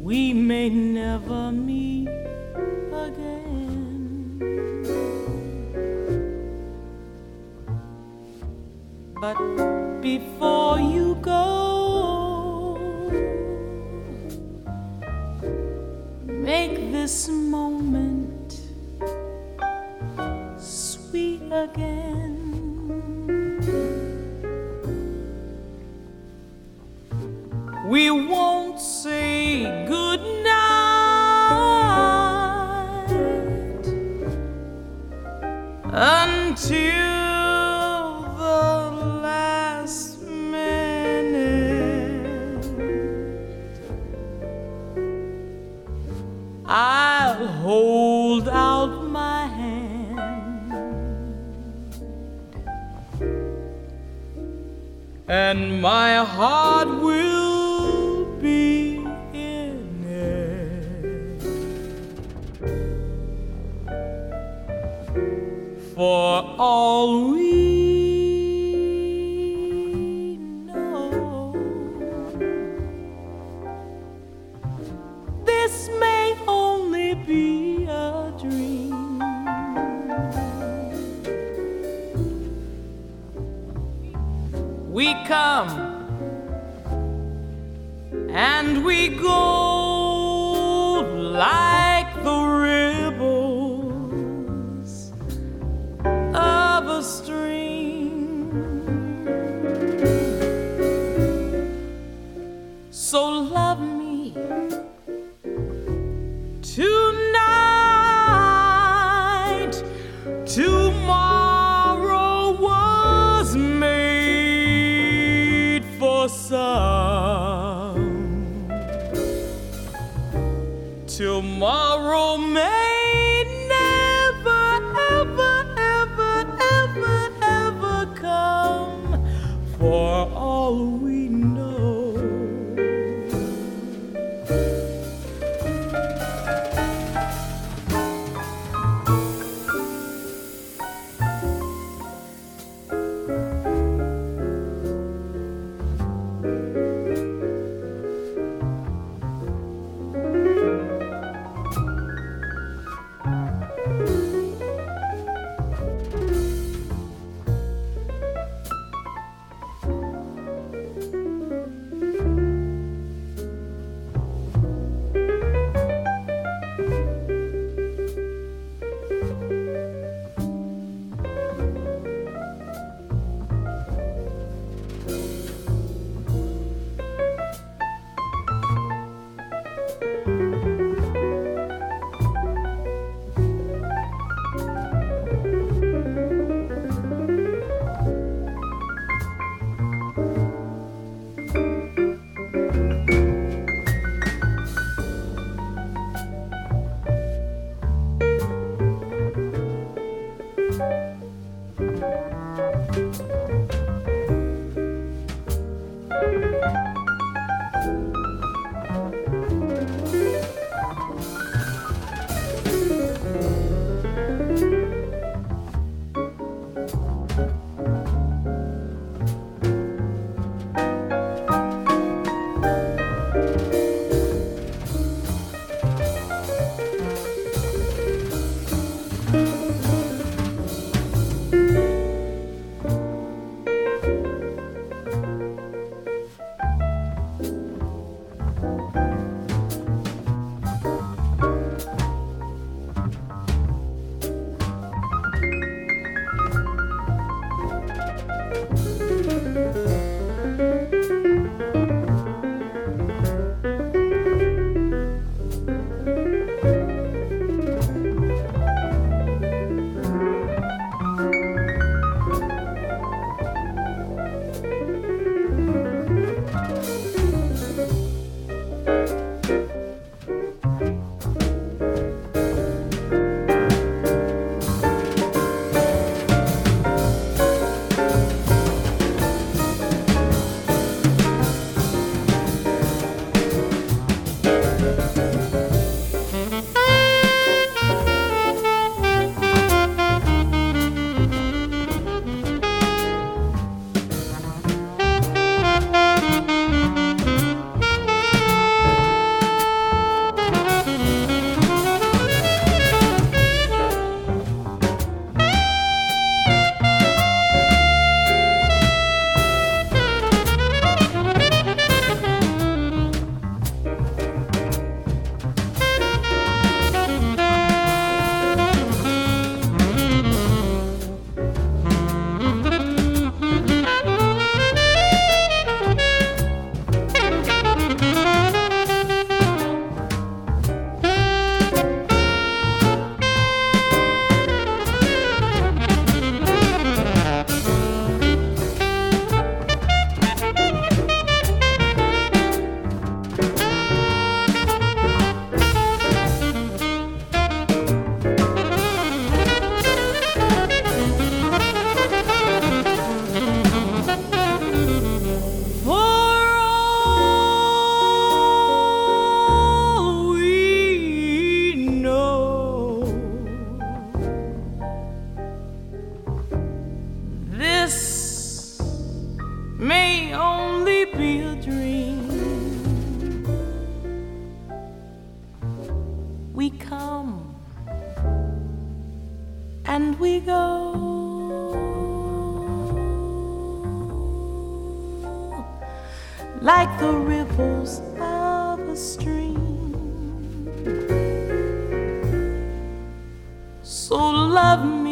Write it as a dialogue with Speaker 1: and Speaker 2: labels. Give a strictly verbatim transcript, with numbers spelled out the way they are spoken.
Speaker 1: we may never meet again. But before you go, make this moment sweet again. We won't say good night until the last minute. I'll hold out my hand and my heart will be in it. For all we know, this may only be a dream. We come and we go like the ripples of a stream. So love me tonight. Tomorrow was made for some. Tomorrow may never, ever, ever, ever, ever come, for all we know. ripples of a stream. So love me